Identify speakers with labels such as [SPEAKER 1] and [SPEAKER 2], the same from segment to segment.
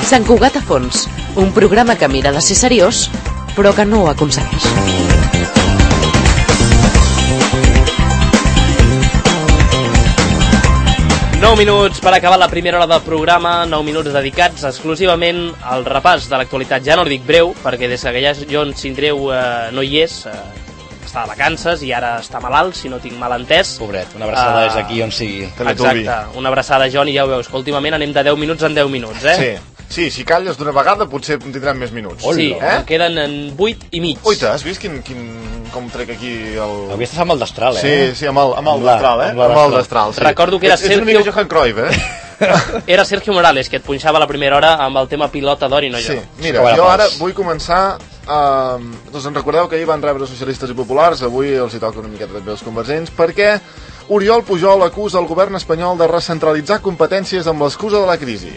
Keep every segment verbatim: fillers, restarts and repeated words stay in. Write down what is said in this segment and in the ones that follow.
[SPEAKER 1] Sant Cugat a fons, un programa que mira de ser seriós, però que no ho aconsegueix.
[SPEAKER 2] nou minuts per acabar la primera hora del programa, nou minuts dedicats exclusivament al repàs de l'actualitat. Ja no dic breu, perquè des que ja John Sindreu eh, no hi és, eh, està de vacances i ara està malalt, si no tinc mal entès.
[SPEAKER 3] Pobret, una abraçada uh, des d'aquí on sigui.
[SPEAKER 2] Exacte, una abraçada, John, i ja ho veus, que últimament anem de deu minuts en deu minuts, eh?
[SPEAKER 4] Sí, sí, si calles d'una vegada potser tindrem més minuts.
[SPEAKER 2] Sí,
[SPEAKER 4] eh?
[SPEAKER 2] en queden en vuit i mig.
[SPEAKER 4] Uita, has vist quin, quin, com trec aquí el...
[SPEAKER 3] Avui estàs amb el destral, eh?
[SPEAKER 4] Sí, sí, amb el, amb el destral, eh?
[SPEAKER 3] Amb,
[SPEAKER 4] amb el destral, sí.
[SPEAKER 2] Recordo que era
[SPEAKER 4] és, Sergio... És una mica Johan Cruyff, eh?
[SPEAKER 2] Era Sergio Morales, que et punxava la primera hora amb el tema pilota d'or i no jo.
[SPEAKER 4] Sí, mira, jo ara vull començar... Uh, doncs en recordeu que ahir van rebre socialistes i populars, avui els hi toca una miqueta també els convergents, perquè Oriol Pujol acusa el govern espanyol de recentralitzar competències amb l'excusa de la crisi.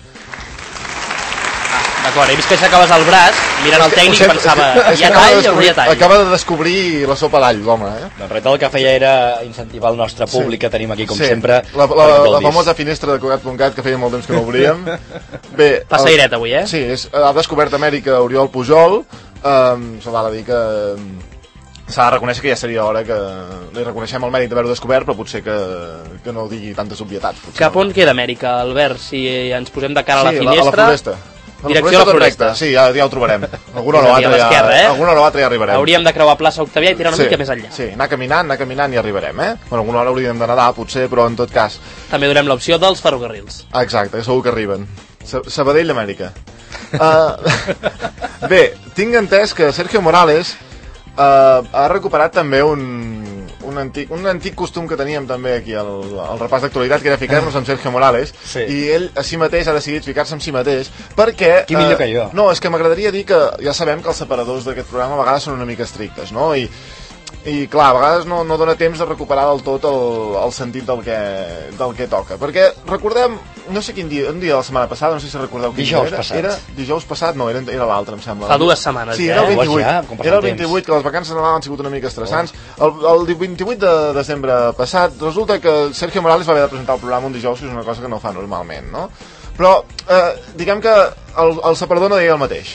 [SPEAKER 2] D'acord, he vist que aixecaves el braç, mirant el tècnic, i pensava, hi ha tall o no hi ha tall?
[SPEAKER 4] Acaba de descobrir la sopa d'all, l'home, eh?
[SPEAKER 3] Doncs res, el que feia era incentivar el nostre públic, sí, que tenim aquí, com
[SPEAKER 4] sí,
[SPEAKER 3] sempre.
[SPEAKER 4] La, la, la famosa finestra de Cugat punt cat, que feia molt temps que no obríem. Bé,
[SPEAKER 2] passa airet avui, eh?
[SPEAKER 4] Sí, és, ha descobert Amèrica Oriol Pujol, um, se val a dir que... s'ha de reconèixer que ja seria hora que li reconeixem el mèrit d'haver-ho descobert, però potser que, que no digui tantes obvietats.
[SPEAKER 2] Cap
[SPEAKER 4] no.
[SPEAKER 2] On queda Amèrica, Albert? Si ens posem de cara
[SPEAKER 4] sí,
[SPEAKER 2] a la finestra...
[SPEAKER 4] Sí, a la floresta.
[SPEAKER 2] Direcció a la floresta.
[SPEAKER 4] Sí, ja, ja ho trobarem. Alguna hora o altra ja,
[SPEAKER 2] eh?
[SPEAKER 4] alguna hora o altra ja arribarem.
[SPEAKER 2] Hauríem de creuar plaça Octavià i tirar una
[SPEAKER 4] sí,
[SPEAKER 2] mica més enllà.
[SPEAKER 4] Sí, anar caminant, anar caminant i arribarem, eh? Bueno, alguna hora hauríem de nedar, potser, però en tot cas...
[SPEAKER 2] També donem l'opció dels ferrocarrils.
[SPEAKER 4] Exacte, segur que arriben. Sabadell d'Amèrica. Uh, bé, tinc entès que Sergio Morales uh, ha recuperat també un... Un antic, un antic costum que teníem també aquí al, al repàs d'actualitat, que era ficar-nos amb Sergio Morales, sí. I ell a si mateix ha decidit ficar-se amb si mateix perquè...
[SPEAKER 3] Qui millor eh, que jo?
[SPEAKER 4] No, és que m'agradaria dir que ja sabem que els separadors d'aquest programa a vegades són una mica estrictes, no? I, i clar, a vegades no, no dona temps de recuperar del tot el, el sentit del que, del que toca, perquè recordem, no sé quin dia, un dia de la setmana passada, no sé si recordeu quin
[SPEAKER 3] dijous
[SPEAKER 4] dia era,
[SPEAKER 3] passat.
[SPEAKER 4] era dijous passat, no, era, era l'altre, em sembla.
[SPEAKER 2] Fa dues setmanes,
[SPEAKER 4] sí,
[SPEAKER 2] ja.
[SPEAKER 4] Era el vint-i-vuit,
[SPEAKER 3] ja,
[SPEAKER 4] era el vint-i-vuit, que les vacances de Nadal han sigut una mica estressants. Oh. El, el vint-i-vuit de desembre passat, resulta que Sergio Morales va haver de presentar el programa un dijous, que és una cosa que no fa normalment, no? Però, eh, diguem que el, el separador no deia el mateix.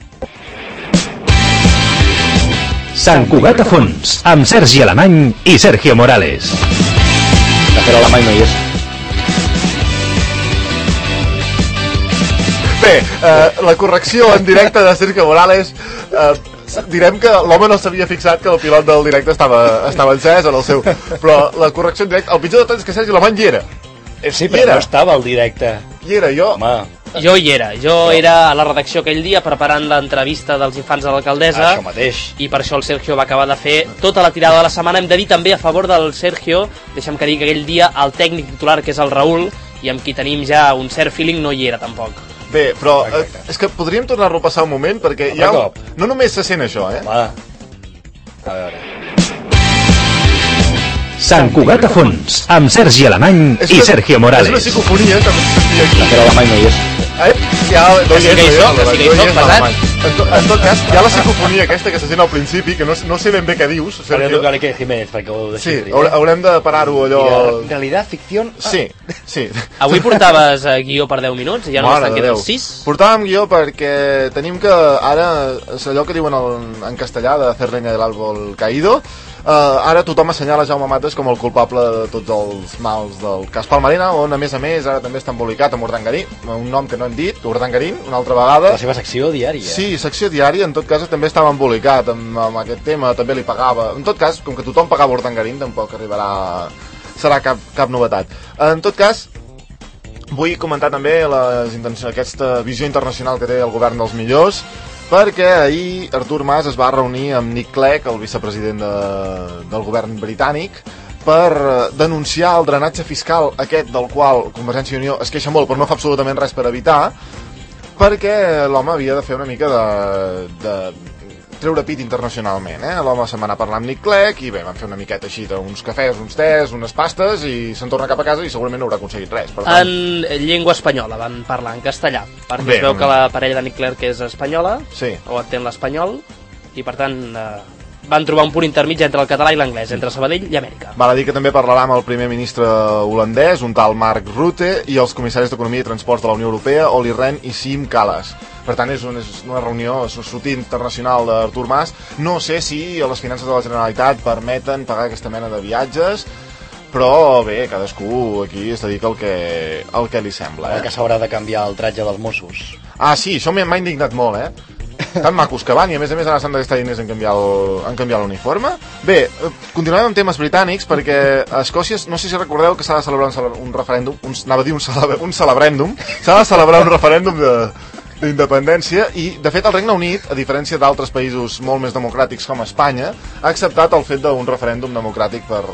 [SPEAKER 5] Sant Cugat a fons, amb Sergi Alemany i Sergio Morales.
[SPEAKER 3] De fer l'Alemany no hi és.
[SPEAKER 4] Bé, eh, la correcció en directe de Sergio Morales, eh, direm que l'home no s'havia fixat que el pilot del directe estava, estava encès en el seu, però la correcció en directe, el pitjor de tot és que Sergi Alemany hi era.
[SPEAKER 3] Sí, però era. No estava al directe.
[SPEAKER 4] Hi era, jo...
[SPEAKER 3] Home.
[SPEAKER 2] Jo hi era, jo era a la redacció aquell dia preparant l'entrevista dels infants de l'alcaldessa.
[SPEAKER 3] Això mateix.
[SPEAKER 2] I per això el Sergio va acabar de fer tota la tirada de la setmana. Hem de dir també a favor del Sergio, deixa'm que digui que aquell dia el tècnic titular, que és el Raül, i amb qui tenim ja un cert feeling, no hi era tampoc.
[SPEAKER 4] Bé, però eh, és que podríem tornar-lo a passar un moment, perquè ja ho, no només se sent això, eh?
[SPEAKER 3] Va. A veure...
[SPEAKER 5] Sant Cugat a fons, amb Sergi Alemany i Sergio Morales.
[SPEAKER 4] És una psicofonia que m'estic aquí.
[SPEAKER 3] De fer l'Alemany no hi és.
[SPEAKER 4] Eh? Ja, no hi és, no hi és,
[SPEAKER 2] no hi és, pesat.
[SPEAKER 4] En, to, en tot cas, hi ha la psicofonia aquesta que se sent al principi, que no, no sé ben bé què dius.
[SPEAKER 3] Haurem de tocar l'Iker Jiménez perquè ho deixi.
[SPEAKER 4] Sí, haurem de parar-ho allò...
[SPEAKER 3] Realitat, ficció...
[SPEAKER 4] Sí, sí.
[SPEAKER 2] Avui portaves eh, guió per deu minuts i ja no estan quedant sis?
[SPEAKER 4] Portàvem guió perquè tenim que ara, és allò que diuen el, en castellà de hacer leña del árbol caído. Uh, ara tothom assenyala Jaume Matas com el culpable de tots els mals del cas Palmarena, on a més a més ara també està embolicat amb Urdangarí, un nom que no hem dit, Urdangarín, una altra vegada.
[SPEAKER 3] La seva secció diària.
[SPEAKER 4] Sí, secció diària, en tot cas també estava embolicat amb, amb aquest tema, també li pagava. En tot cas, com que tothom pagava Urdangarín, tampoc arribarà... serà cap, cap novetat. En tot cas, vull comentar també les intencions, aquesta visió internacional que té el govern dels millors, perquè ahir Artur Mas es va reunir amb Nick Clegg, el vicepresident de, del govern britànic, per denunciar el drenatge fiscal aquest del qual Convergència i Unió es queixa molt però no fa absolutament res per evitar, perquè l'home havia de fer una mica de, de treure pit internacionalment, eh? L'home se'n va anar a parlar amb Nick Clegg i bé, van fer una miqueta així d'uns cafès, uns tés, unes pastes i se'n torna cap a casa i segurament no haurà aconseguit res. Per tant...
[SPEAKER 2] En llengua espanyola van parlar, en castellà, perquè bé, es veu com... que la parella de Nick Clegg és espanyola,
[SPEAKER 4] sí.
[SPEAKER 2] o entén l'espanyol, i per tant... Eh... van trobar un punt intermig entre el català i l'anglès, entre Sabadell i Amèrica.
[SPEAKER 4] Val a dir que també parlarà amb el primer ministre holandès, un tal Mark Rutte, i els comissaris d'Economia i Transports de la Unió Europea, Olli Rehn i Siim Kallas. Per tant, és una, és una reunió sortint internacional d'Artur Mas. No sé si les finances de la Generalitat permeten pagar aquesta mena de viatges, però bé, cadascú aquí es dedica al que, al que li sembla.
[SPEAKER 3] Eh? Que s'haurà de canviar el tratge dels Mossos.
[SPEAKER 4] Ah, sí, això m'ha indignat molt, eh? Tan macos que van, i a més a més ara s'han de gastar diners en canviar el- en canviar l'uniforme. Bé, eh, continuem amb temes britànics, perquè a Escòcia, no sé si recordeu que s'ha de celebrar un, cele- un referèndum, un, anava a dir un, celebre, un celebrèndum, s'ha de celebrar un referèndum de, d'independència, i de fet el Regne Unit, a diferència d'altres països molt més democràtics com Espanya, ha acceptat el fet d'un referèndum democràtic per,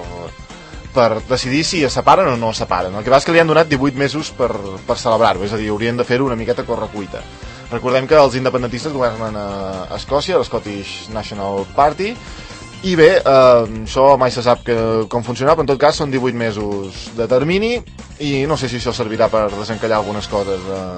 [SPEAKER 4] per decidir si es separen o no es separen. El que passa és que li han donat divuit mesos per, per celebrar-ho, és a dir, haurien de fer-ho una miqueta a correcuita. Recordem que els independentistes governen a Escòcia, l'Scottish National Party, i bé, eh, això mai se sap que, com funcionarà, però en tot cas són divuit mesos de termini, i no sé si això servirà per desencallar algunes coses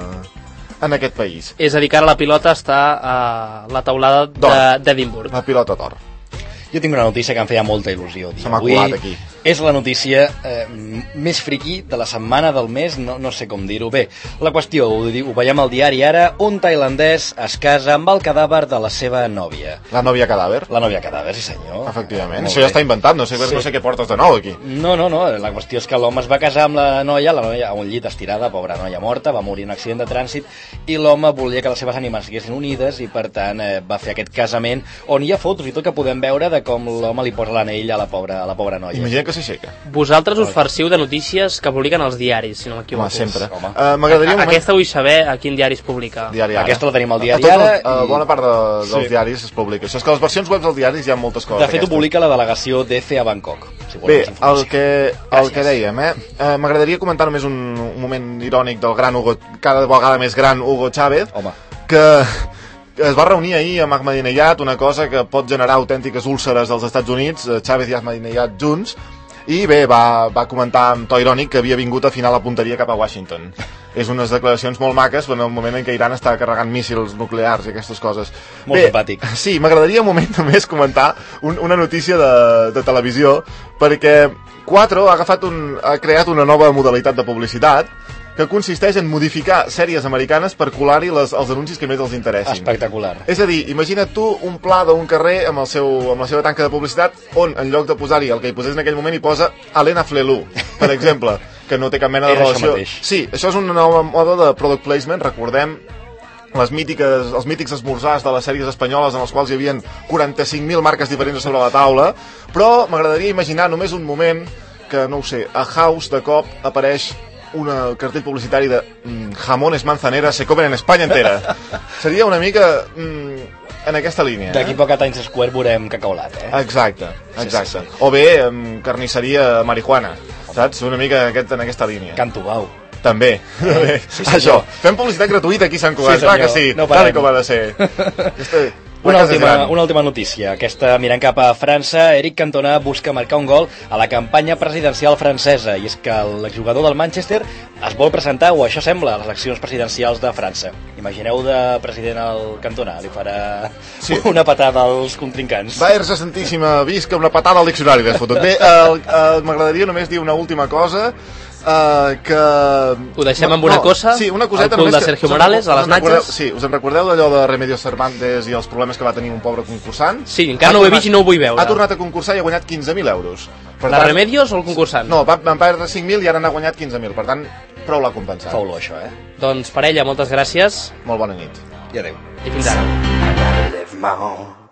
[SPEAKER 4] eh, en aquest país.
[SPEAKER 2] És a dir, que ara la pilota està a la taulada de- d'Edimburg.
[SPEAKER 4] La pilota d'or.
[SPEAKER 3] Jo tinc una notícia que em feia molta il·lusió dir.
[SPEAKER 4] Se m'ha
[SPEAKER 3] Avui
[SPEAKER 4] colat aquí.
[SPEAKER 3] és la notícia eh, més friqui de la setmana, del mes, no, no sé com dir-ho. Bé, la qüestió, ho, diu, ho veiem al diari ara, un tailandès es casa amb el cadàver de la seva nòvia.
[SPEAKER 4] La nòvia cadàver.
[SPEAKER 3] La nòvia cadàver, sí senyor.
[SPEAKER 4] Efectivament.
[SPEAKER 3] Molt
[SPEAKER 4] Això ja
[SPEAKER 3] bé.
[SPEAKER 4] està inventat, no sé,
[SPEAKER 3] Sí.
[SPEAKER 4] no sé què portes de nou aquí.
[SPEAKER 3] No, no, no, la qüestió és que l'home es va casar amb la noia, la noia a un llit estirada, pobra noia morta, va morir en un accident de trànsit, i l'home volia que les seves ànimes estiguessin unides, i per tant eh, va fer aquest casament, on hi ha fotos i tot que podem veure de com l'home li posa l'anell a la pobra, a la pobra noia.
[SPEAKER 4] Imagina que s'aixeca.
[SPEAKER 2] Vosaltres us farciu de notícies que publiquen els diaris, si no m'equivoco.
[SPEAKER 4] Home, sempre.
[SPEAKER 3] Home.
[SPEAKER 4] Uh, M'agradaria un moment...
[SPEAKER 2] Aquesta vull saber a quin diari es publica.
[SPEAKER 4] Diari Ara.
[SPEAKER 3] Aquesta la tenim al diari
[SPEAKER 4] A tot el-
[SPEAKER 3] Ara
[SPEAKER 4] a
[SPEAKER 3] i-
[SPEAKER 4] bona part de, dels
[SPEAKER 3] Sí.
[SPEAKER 4] diaris es publica. Això és que les versions web dels diaris hi ha moltes coses.
[SPEAKER 3] De fet, ho
[SPEAKER 4] d'aquestes.
[SPEAKER 3] publica la delegació d'E F E a Bangkok. Si vols
[SPEAKER 4] Bé,
[SPEAKER 3] més
[SPEAKER 4] el
[SPEAKER 3] informació.
[SPEAKER 4] que, el
[SPEAKER 3] Gràcies.
[SPEAKER 4] que dèiem, eh? eh M'agradaria comentar només un, un moment irònic del gran Hugo, cada vegada més gran Hugo Chávez,
[SPEAKER 3] Home,
[SPEAKER 4] que que es va reunir ahir amb Ahmadinejad, una cosa que pot generar autèntiques úlceres als Estats Units, eh, Chávez i Ahmadinejad junts, i bé, va, va comentar amb to irònic que havia vingut a afinar la punteria cap a Washington. És unes declaracions molt maques en el moment en què Iran està carregant míssils nuclears i aquestes coses.
[SPEAKER 3] Molt
[SPEAKER 4] bé,
[SPEAKER 3] simpàtic.
[SPEAKER 4] Sí, m'agradaria un moment només comentar un, una notícia de, de televisió, perquè Quattro ha, agafat un, ha creat una nova modalitat de publicitat que consisteix en modificar sèries americanes per colar-hi les- els anuncis que més els interessin.
[SPEAKER 3] espectacular.
[SPEAKER 4] És a dir, imagina't tu un pla d'un carrer amb, el seu, amb la seva tanca de publicitat on en lloc de posar-hi el que hi posés en aquell moment hi posa Helena Flelou, per exemple, que no té cap mena de
[SPEAKER 3] Era això
[SPEAKER 4] relació.
[SPEAKER 3] mateix.
[SPEAKER 4] Sí, això és una nova moda de product placement, recordem les mítiques, els mítics esmorzars de les sèries espanyoles en els quals hi havia quaranta-cinc mil marques diferents sobre la taula, però m'agradaria imaginar només un moment que, no ho sé, a House de cop apareix un cartell publicitari de mm, jamones manzanera se comen en Espanya entera. Seria una mica mm, en aquesta línia.
[SPEAKER 3] D'aquí
[SPEAKER 4] Eh?
[SPEAKER 3] poc a Times Square veurem cacaolat, eh?
[SPEAKER 4] Exacte, exacte.
[SPEAKER 3] Sí, sí, sí.
[SPEAKER 4] O bé, mm, carnisseria marihuana, saps? Una mica en, aquest, en aquesta línia.
[SPEAKER 3] Cantobau.
[SPEAKER 4] També, també.
[SPEAKER 3] Sí, senyor.
[SPEAKER 4] Això, fem publicitat gratuïta aquí a Sant Cugat,
[SPEAKER 3] Sí,
[SPEAKER 4] clar que
[SPEAKER 3] senyor.
[SPEAKER 4] sí,
[SPEAKER 3] No
[SPEAKER 4] tal
[SPEAKER 3] parem.
[SPEAKER 4] com ha de ser. Este,
[SPEAKER 3] Una
[SPEAKER 4] la casa és
[SPEAKER 3] última,
[SPEAKER 4] gran.
[SPEAKER 3] una última notícia. Aquesta, mirant cap a França, Eric Cantona busca marcar un gol a la campanya presidencial francesa, i és que l'exjugador del Manchester es vol presentar, o això sembla, a les eleccions presidencials de França. Imagineu de president al Cantona, li farà
[SPEAKER 4] Sí.
[SPEAKER 3] una patada als contrincants.
[SPEAKER 4] Va, Ersa Santíssima, visca una patada al diccionari d'es fotut. Bé, eh, eh, m'agradaria només dir una última cosa, eh, que...
[SPEAKER 2] Ho deixem amb una cosa?
[SPEAKER 4] Sí, una coseta
[SPEAKER 2] El cul
[SPEAKER 4] només
[SPEAKER 2] de
[SPEAKER 4] que-
[SPEAKER 2] Sergio
[SPEAKER 4] us en-
[SPEAKER 2] Morales, a
[SPEAKER 4] us
[SPEAKER 2] les
[SPEAKER 4] en recordeu-
[SPEAKER 2] natges?
[SPEAKER 4] Sí, us en recordeu d'allò de Remedios Cervantes i els problemes que va tenir un pobre concursant?
[SPEAKER 2] Sí, encara
[SPEAKER 4] Ha
[SPEAKER 2] no ho he
[SPEAKER 4] tornat-
[SPEAKER 2] vist i no ho vull veure.
[SPEAKER 4] Ha tornat a concursar i ha guanyat quinze mil euros. Per
[SPEAKER 2] La Remedios o el concursant?
[SPEAKER 4] No, va- van perdre cinc mil i ara n'ha guanyat quinze mil, per tant, prou l'ha compensat.
[SPEAKER 3] Fa olor, això, eh?
[SPEAKER 2] Doncs, parella, moltes gràcies
[SPEAKER 4] Molt bona nit.
[SPEAKER 3] I adéu.
[SPEAKER 2] i fins ara.
[SPEAKER 6] Live my own